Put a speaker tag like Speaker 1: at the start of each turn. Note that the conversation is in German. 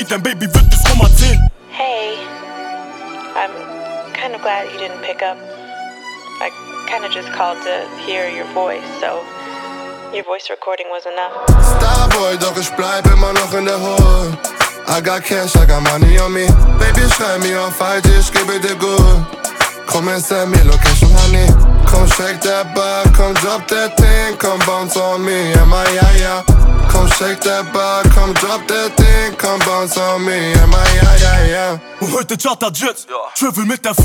Speaker 1: dein Baby wird bis Nummer 10.
Speaker 2: Hey, I'm kind of glad you didn't pick up. I kind of just called to hear your voice, so your voice recording was enough.
Speaker 3: Starboy, doch ich bleib immer noch in der Hood. I got cash, I got money on me. Baby, schrei mir auf Halt, ich gebe dir gut. Komm and send me location, honey. Komm, shake that butt, komm, drop that thing. Komm, bounce on me, yeah. Komm, shake that butt, komm, drop that thing. Komm, bounce on me, yeah.
Speaker 1: Und heute chartert Jets, travel mit der